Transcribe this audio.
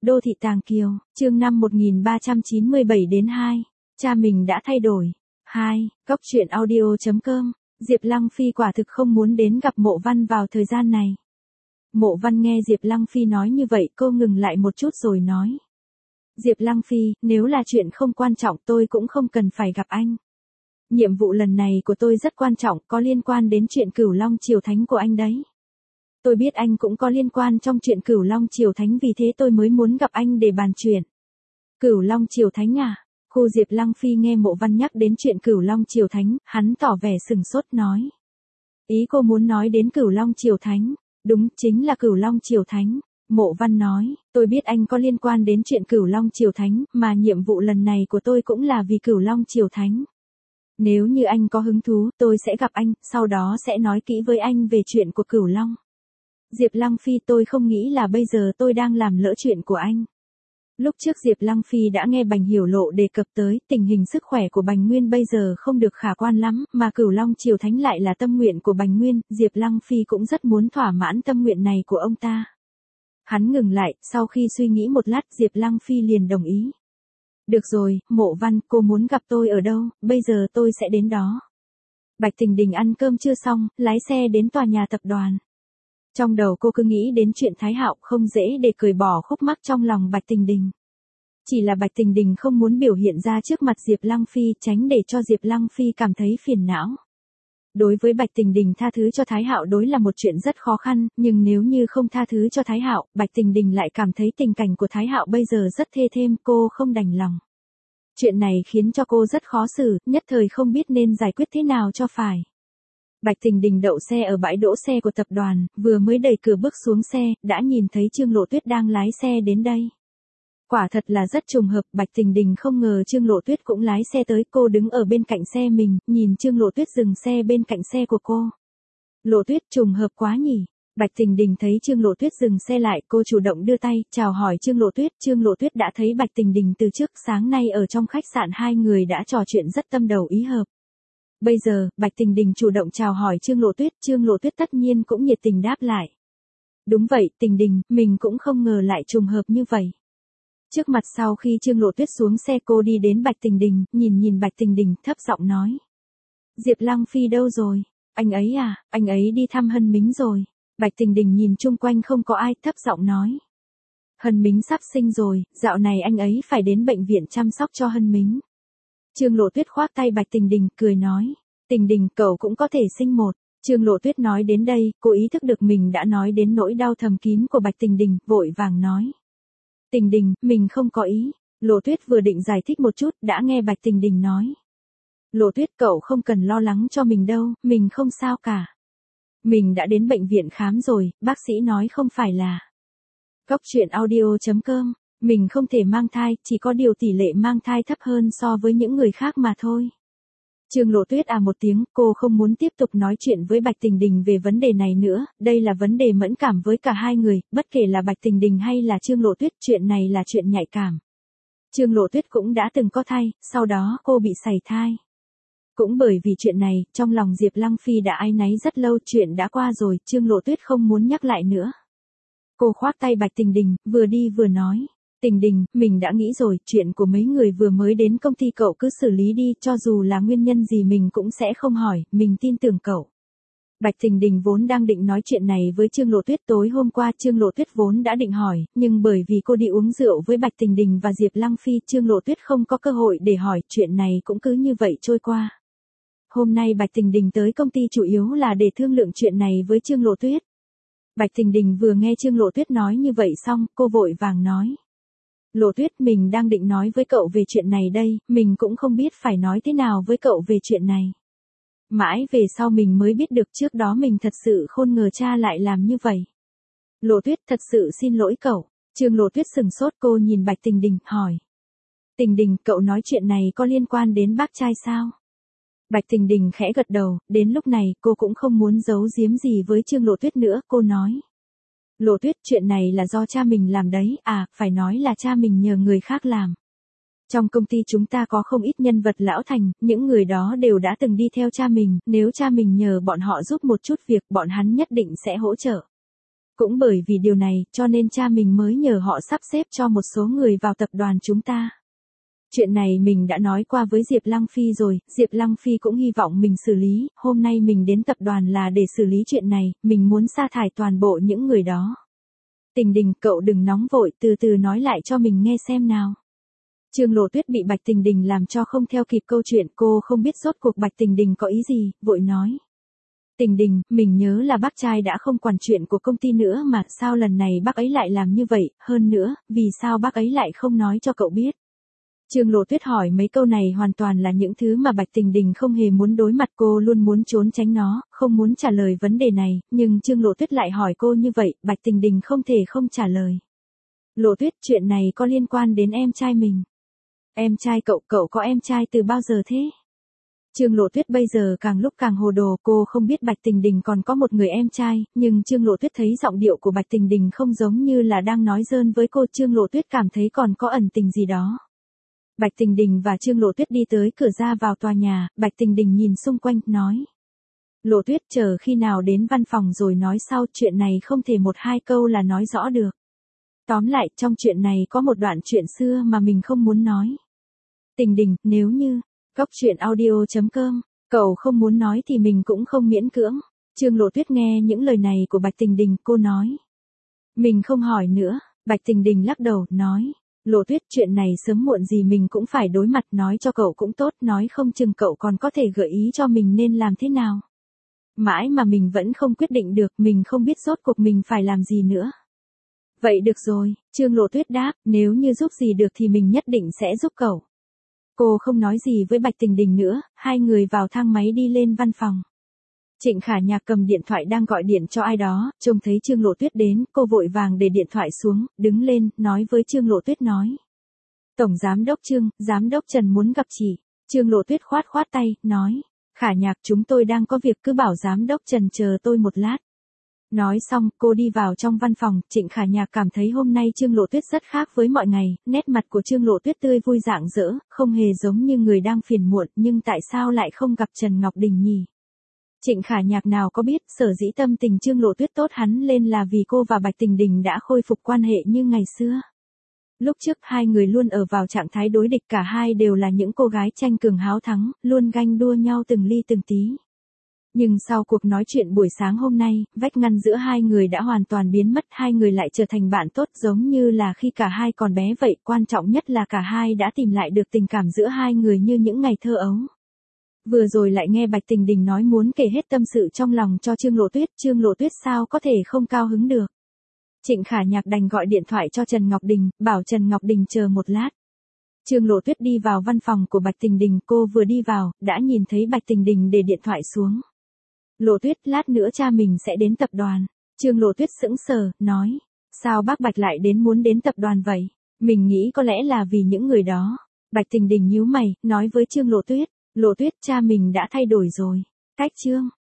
Đô thị Tàng Kiều, chương 5 1397 đến 2. Cha mình đã thay đổi. 2. Góc truyện audio.com. Diệp Lăng Phi quả thực không muốn đến gặp Mộ Văn vào thời gian này. Mộ Văn nghe Diệp Lăng Phi nói như vậy, cô ngừng lại một chút rồi nói. Diệp Lăng Phi, nếu là chuyện không quan trọng tôi cũng không cần phải gặp anh. Nhiệm vụ lần này của tôi rất quan trọng, có liên quan đến chuyện Cửu Long Triều Thánh của anh đấy. Tôi biết anh cũng có liên quan trong chuyện Cửu Long Triều Thánh, vì thế tôi mới muốn gặp anh để bàn chuyện. Cửu Long Triều Thánh à? Khu Diệp Lăng Phi nghe Mộ Văn nhắc đến chuyện Cửu Long Triều Thánh, hắn tỏ vẻ sừng sốt nói. Ý cô muốn nói đến Cửu Long Triều Thánh? Đúng, chính là Cửu Long Triều Thánh. Mộ Văn nói, tôi biết anh có liên quan đến chuyện Cửu Long Triều Thánh, mà nhiệm vụ lần này của tôi cũng là vì Cửu Long Triều Thánh. Nếu như anh có hứng thú, tôi sẽ gặp anh, sau đó sẽ nói kỹ với anh về chuyện của Cửu Long. Diệp Lăng Phi, tôi không nghĩ là bây giờ tôi đang làm lỡ chuyện của anh. Lúc trước Diệp Lăng Phi đã nghe Bành Hiểu Lộ đề cập tới tình hình sức khỏe của Bành Nguyên bây giờ không được khả quan lắm, mà Cửu Long Triều Thánh lại là tâm nguyện của Bành Nguyên, Diệp Lăng Phi cũng rất muốn thỏa mãn tâm nguyện này của ông ta. Hắn ngừng lại, sau khi suy nghĩ một lát Diệp Lăng Phi liền đồng ý. Được rồi, Mộ Văn, cô muốn gặp tôi ở đâu, bây giờ tôi sẽ đến đó. Bạch Tình Đình ăn cơm chưa xong, lái xe đến tòa nhà tập đoàn. Trong đầu cô cứ nghĩ đến chuyện Thái Hạo, không dễ để cởi bỏ khúc mắc trong lòng Bạch Tình Đình. Chỉ là Bạch Tình Đình không muốn biểu hiện ra trước mặt Diệp Lăng Phi, tránh để cho Diệp Lăng Phi cảm thấy phiền não. Đối với Bạch Tình Đình tha thứ cho Thái Hạo đối là một chuyện rất khó khăn, nhưng nếu như không tha thứ cho Thái Hạo, Bạch Tình Đình lại cảm thấy tình cảnh của Thái Hạo bây giờ rất thê thêm, cô không đành lòng. Chuyện này khiến cho cô rất khó xử, nhất thời không biết nên giải quyết thế nào cho phải. Bạch Tình Đình đậu xe ở bãi đỗ xe của tập đoàn, vừa mới đẩy cửa bước xuống xe, đã nhìn thấy Trương Lộ Tuyết đang lái xe đến đây. Quả thật là rất trùng hợp, Bạch Tình Đình không ngờ Trương Lộ Tuyết cũng lái xe tới, cô đứng ở bên cạnh xe mình, nhìn Trương Lộ Tuyết dừng xe bên cạnh xe của cô. Lộ Tuyết, trùng hợp quá nhỉ. Bạch Tình Đình thấy Trương Lộ Tuyết dừng xe lại, cô chủ động đưa tay, chào hỏi Trương Lộ Tuyết đã thấy Bạch Tình Đình từ trước, sáng nay ở trong khách sạn hai người đã trò chuyện rất tâm đầu ý hợp. Bây giờ, Bạch Tình Đình chủ động chào hỏi Trương Lộ Tuyết tất nhiên cũng nhiệt tình đáp lại. Đúng vậy, Tình Đình, mình cũng không ngờ lại trùng hợp như vậy. Trước mặt sau khi Trương Lộ Tuyết xuống xe cô đi đến Bạch Tình Đình, nhìn Bạch Tình Đình, thấp giọng nói. Diệp Lăng Phi đâu rồi? Anh ấy à, anh ấy đi thăm Hân Mính rồi. Bạch Tình Đình nhìn chung quanh không có ai, thấp giọng nói. Hân Mính sắp sinh rồi, dạo này anh ấy phải đến bệnh viện chăm sóc cho Hân Mính. Trương Lộ Tuyết khoác tay Bạch Tình Đình, cười nói. Tình Đình, cậu cũng có thể sinh một. Trương Lộ Tuyết nói đến đây, cô ý thức được mình đã nói đến nỗi đau thầm kín của Bạch Tình Đình, vội vàng nói. Tình Đình, mình không có ý. Lộ Tuyết vừa định giải thích một chút, đã nghe Bạch Tình Đình nói. Lộ Tuyết, cậu không cần lo lắng cho mình đâu, mình không sao cả. Mình đã đến bệnh viện khám rồi, bác sĩ nói không phải là. Góc truyện audio.com. Mình không thể mang thai, chỉ có điều tỷ lệ mang thai thấp hơn so với những người khác mà thôi. Trương Lộ Tuyết à một tiếng, cô không muốn tiếp tục nói chuyện với Bạch Tình Đình về vấn đề này nữa, đây là vấn đề mẫn cảm với cả hai người, bất kể là Bạch Tình Đình hay là Trương Lộ Tuyết, chuyện này là chuyện nhạy cảm. Trương Lộ Tuyết cũng đã từng có thai, sau đó cô bị sảy thai. Cũng bởi vì chuyện này, trong lòng Diệp Lăng Phi đã áy náy rất lâu, chuyện đã qua rồi, Trương Lộ Tuyết không muốn nhắc lại nữa. Cô khoác tay Bạch Tình Đình, vừa đi vừa nói. Tình Đình, mình đã nghĩ rồi, chuyện của mấy người vừa mới đến công ty cậu cứ xử lý đi, cho dù là nguyên nhân gì mình cũng sẽ không hỏi, mình tin tưởng cậu. Bạch Tình Đình vốn đang định nói chuyện này với Trương Lộ Tuyết, tối hôm qua Trương Lộ Tuyết vốn đã định hỏi, nhưng bởi vì cô đi uống rượu với Bạch Tình Đình và Diệp Lăng Phi, Trương Lộ Tuyết không có cơ hội để hỏi, chuyện này cũng cứ như vậy trôi qua. Hôm nay Bạch Tình Đình tới công ty chủ yếu là để thương lượng chuyện này với Trương Lộ Tuyết. Bạch Tình Đình vừa nghe Trương Lộ Tuyết nói như vậy xong, cô vội vàng nói. Lộ Tuyết, mình đang định nói với cậu về chuyện này đây, mình cũng không biết phải nói thế nào với cậu về chuyện này. Mãi về sau mình mới biết được trước đó mình thật sự không ngờ cha lại làm như vậy. Lộ Tuyết, thật sự xin lỗi cậu. Trương Lộ Tuyết sừng sốt, cô nhìn Bạch Tình Đình, hỏi. Tình Đình, cậu nói chuyện này có liên quan đến bác trai sao? Bạch Tình Đình khẽ gật đầu, đến lúc này cô cũng không muốn giấu giếm gì với Trương Lộ Tuyết nữa, cô nói. Lộ Tuyết, chuyện này là do cha mình làm đấy, à, phải nói là cha mình nhờ người khác làm. Trong công ty chúng ta có không ít nhân vật lão thành, những người đó đều đã từng đi theo cha mình, nếu cha mình nhờ bọn họ giúp một chút việc, bọn hắn nhất định sẽ hỗ trợ. Cũng bởi vì điều này, cho nên cha mình mới nhờ họ sắp xếp cho một số người vào tập đoàn chúng ta. Chuyện này mình đã nói qua với Diệp Lăng Phi rồi, Diệp Lăng Phi cũng hy vọng mình xử lý, hôm nay mình đến tập đoàn là để xử lý chuyện này, mình muốn sa thải toàn bộ những người đó. Tình Đình, cậu đừng nóng vội, từ từ nói lại cho mình nghe xem nào. Trương Lộ Tuyết bị Bạch Tình Đình làm cho không theo kịp câu chuyện, cô không biết rốt cuộc Bạch Tình Đình có ý gì, vội nói. Tình Đình, mình nhớ là bác trai đã không quản chuyện của công ty nữa mà, sao lần này bác ấy lại làm như vậy, hơn nữa, vì sao bác ấy lại không nói cho cậu biết. Trương Lộ Tuyết hỏi mấy câu này hoàn toàn là những thứ mà Bạch Tình Đình không hề muốn đối mặt, cô luôn muốn trốn tránh nó, không muốn trả lời vấn đề này, nhưng Trương Lộ Tuyết lại hỏi cô như vậy, Bạch Tình Đình không thể không trả lời. Lộ Tuyết, chuyện này có liên quan đến em trai mình. Em trai cậu, cậu có em trai từ bao giờ thế? Trương Lộ Tuyết bây giờ càng lúc càng hồ đồ, cô không biết Bạch Tình Đình còn có một người em trai, nhưng Trương Lộ Tuyết thấy giọng điệu của Bạch Tình Đình không giống như là đang nói giỡn với cô, Trương Lộ Tuyết cảm thấy còn có ẩn tình gì đó. Bạch Tình Đình và Trương Lộ Tuyết đi tới cửa ra vào tòa nhà, Bạch Tình Đình nhìn xung quanh, nói. Lộ Tuyết, chờ khi nào đến văn phòng rồi nói sau, chuyện này không thể một hai câu là nói rõ được. Tóm lại, trong chuyện này có một đoạn chuyện xưa mà mình không muốn nói. Tình Đình, nếu như, Cóc truyện audio.com, cậu không muốn nói thì mình cũng không miễn cưỡng. Trương Lộ Tuyết nghe những lời này của Bạch Tình Đình, cô nói. Mình không hỏi nữa, Bạch Tình Đình lắc đầu, nói. Lộ Tuyết, chuyện này sớm muộn gì mình cũng phải đối mặt, nói cho cậu cũng tốt, nói không chừng cậu còn có thể gợi ý cho mình nên làm thế nào. Mãi mà mình vẫn không quyết định được, mình không biết rốt cuộc mình phải làm gì nữa. Vậy được rồi, Trương Lộ Tuyết đáp, nếu như giúp gì được thì mình nhất định sẽ giúp cậu. Cô không nói gì với Bạch Tình Đình nữa, hai người vào thang máy đi lên văn phòng. Trịnh Khả Nhạc cầm điện thoại đang gọi điện cho ai đó, trông thấy Trương Lộ Tuyết đến, cô vội vàng để điện thoại xuống, đứng lên, nói với Trương Lộ Tuyết nói. Tổng Giám đốc Trương, Giám đốc Trần muốn gặp chị. Trương Lộ Tuyết khoát khoát tay, nói. Khả Nhạc, chúng tôi đang có việc, cứ bảo Giám đốc Trần chờ tôi một lát. Nói xong, cô đi vào trong văn phòng, Trịnh Khả Nhạc cảm thấy hôm nay Trương Lộ Tuyết rất khác với mọi ngày, nét mặt của Trương Lộ Tuyết tươi vui rạng rỡ, không hề giống như người đang phiền muộn, nhưng tại sao lại không gặp Trần Ngọc Đình nhỉ? Trịnh Khả Nhạc nào có biết, sở dĩ tâm tình Trương Lộ Tuyết tốt hắn lên là vì cô và Bạch Tình Đình đã khôi phục quan hệ như ngày xưa. Lúc trước hai người luôn ở vào trạng thái đối địch, cả hai đều là những cô gái tranh cường háo thắng, luôn ganh đua nhau từng ly từng tí. Nhưng sau cuộc nói chuyện buổi sáng hôm nay, vách ngăn giữa hai người đã hoàn toàn biến mất, hai người lại trở thành bạn tốt giống như là khi cả hai còn bé vậy, quan trọng nhất là cả hai đã tìm lại được tình cảm giữa hai người như những ngày thơ ấu. Vừa rồi lại nghe Bạch Tình Đình nói muốn kể hết tâm sự trong lòng cho Trương Lộ Tuyết sao có thể không cao hứng được. Trịnh Khả Nhạc đành gọi điện thoại cho Trần Ngọc Đình, bảo Trần Ngọc Đình chờ một lát. Trương Lộ Tuyết đi vào văn phòng của Bạch Tình Đình, cô vừa đi vào, đã nhìn thấy Bạch Tình Đình để điện thoại xuống. Lộ Tuyết, lát nữa cha mình sẽ đến tập đoàn. Trương Lộ Tuyết sững sờ, nói. Sao bác Bạch lại muốn đến tập đoàn vậy? Mình nghĩ có lẽ là vì những người đó. Bạch Tình Đình nhíu mày, nói với Trương Lộ Tuyết. Lộ Tuyết, cha mình đã thay đổi rồi. Cách Trương